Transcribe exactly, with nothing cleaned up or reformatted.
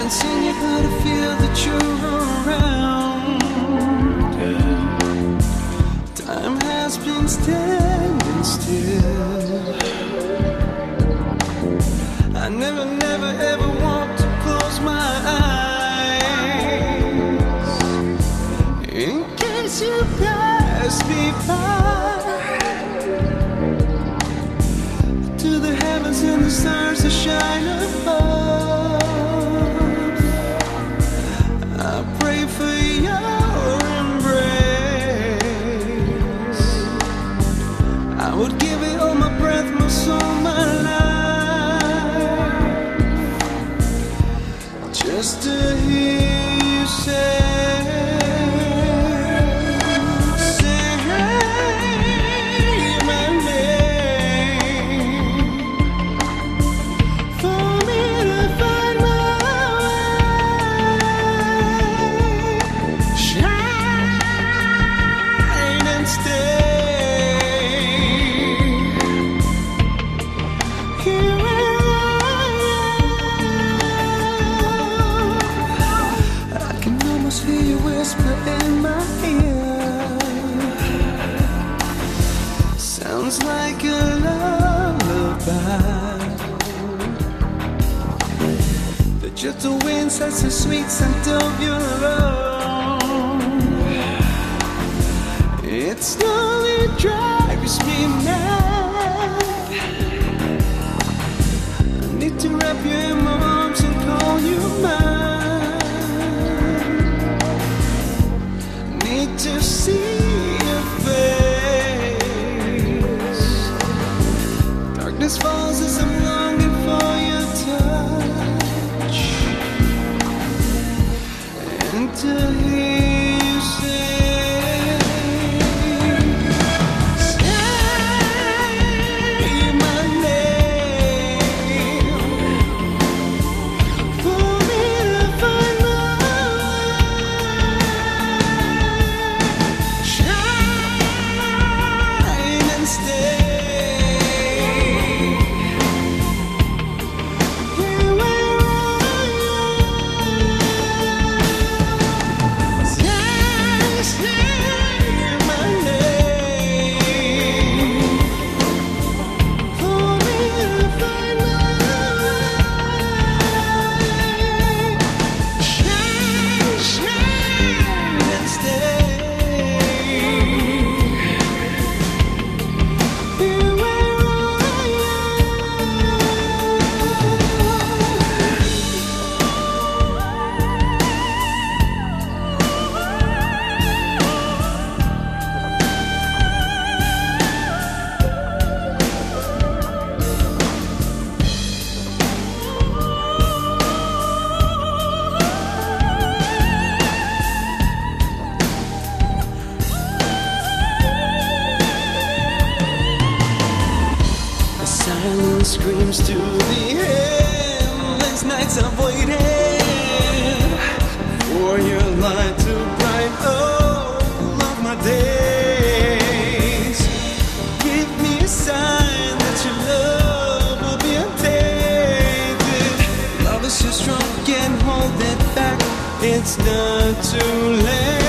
haven't seen you, but I feel that you're around. Time has been standing still. I never, never, ever want to close my eyes in case you pass me by. To the heavens and the stars that shine above, I pray for your embrace. I would give it all, my breath, my soul, my life, just to hear you say, say my name, for me to find my way, shine and stay. Here I can almost hear you whisper in my ear. Sounds like a lullaby. The gentle wind sets the sweet scent of your love. It slowly drives me mad. I need to wrap you in my arms and call you mine. Need to see your face. Darkness falls as I'm longing for your touch, and to hear you say, say my name, for me to find my way, shine and stay. Here where I am. Say, say my name, for me to find my way, shine, shine and stay. Here where I The silence screams to the endless nights I've waited for your light to brighten all of my days. Give me a sign that your love will be untainted. Love is too strong, can't hold it back. It's not too late.